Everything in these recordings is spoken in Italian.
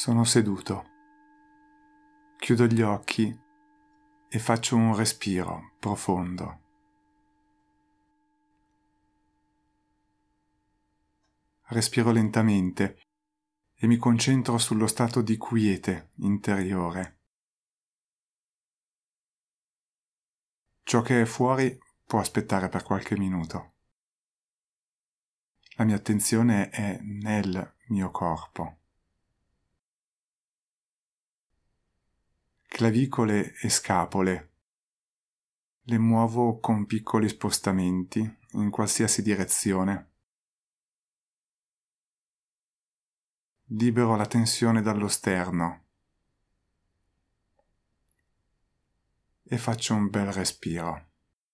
Sono seduto, chiudo gli occhi e faccio un respiro profondo. Respiro lentamente e mi concentro sullo stato di quiete interiore. Ciò che è fuori può aspettare per qualche minuto. La mia attenzione è nel mio corpo. Clavicole e scapole. Le muovo con piccoli spostamenti in qualsiasi direzione. Libero la tensione dallo sterno e faccio un bel respiro.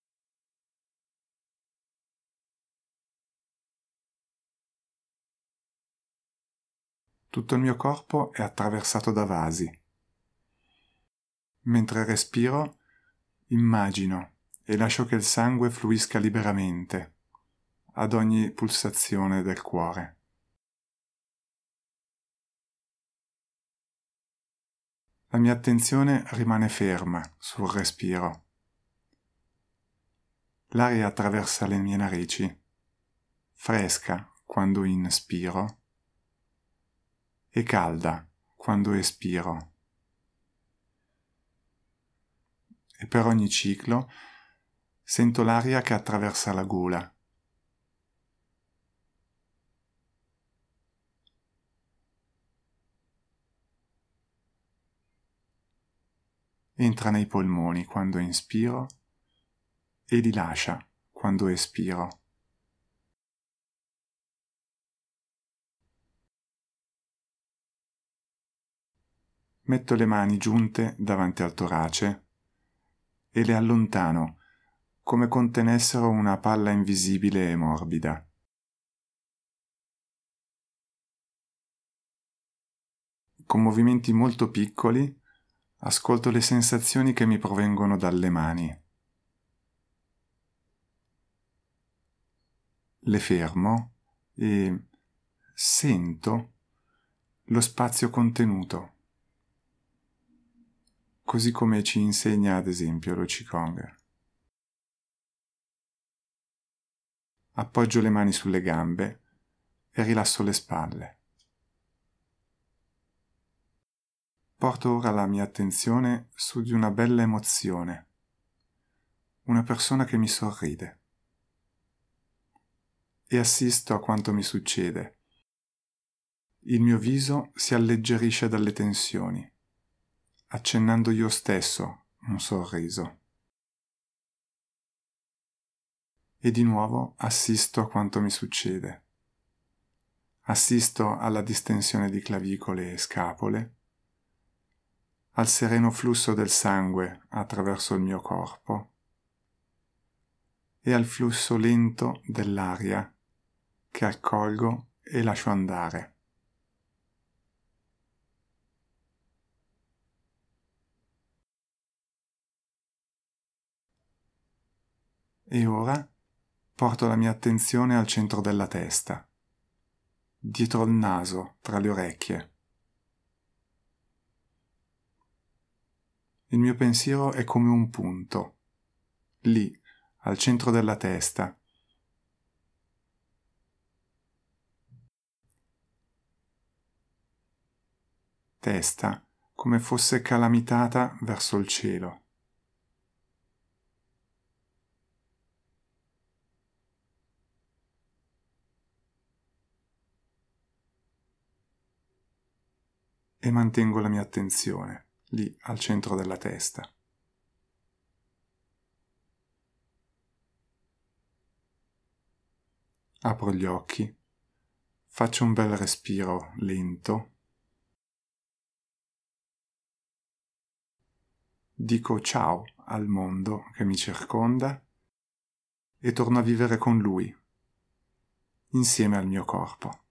Tutto il mio corpo è attraversato da vasi. Mentre respiro, immagino e lascio che il sangue fluisca liberamente ad ogni pulsazione del cuore. La mia attenzione rimane ferma sul respiro. L'aria attraversa le mie narici, fresca quando inspiro e calda quando espiro. E per ogni ciclo sento l'aria che attraversa la gola. Entra nei polmoni quando inspiro e li lascia quando espiro. Metto le mani giunte davanti al torace e le allontano come contenessero una palla invisibile e morbida. Con movimenti molto piccoli ascolto le sensazioni che mi provengono dalle mani. Le fermo e sento lo spazio contenuto, così come ci insegna ad esempio lo Qigong. Appoggio le mani sulle gambe e rilasso le spalle. Porto ora la mia attenzione su di una bella emozione, una persona che mi sorride, e assisto a quanto mi succede. Il mio viso si alleggerisce dalle tensioni, accennando io stesso un sorriso. E di nuovo assisto a quanto mi succede. Assisto alla distensione di clavicole e scapole, al sereno flusso del sangue attraverso il mio corpo e al flusso lento dell'aria che accolgo e lascio andare. E ora porto la mia attenzione al centro della testa, dietro il naso, tra le orecchie. Il mio pensiero è come un punto, lì, al centro della testa. Testa come fosse calamitata verso il cielo. E mantengo la mia attenzione lì al centro della testa. Apro gli occhi, faccio un bel respiro lento, dico ciao al mondo che mi circonda e torno a vivere con lui, insieme al mio corpo.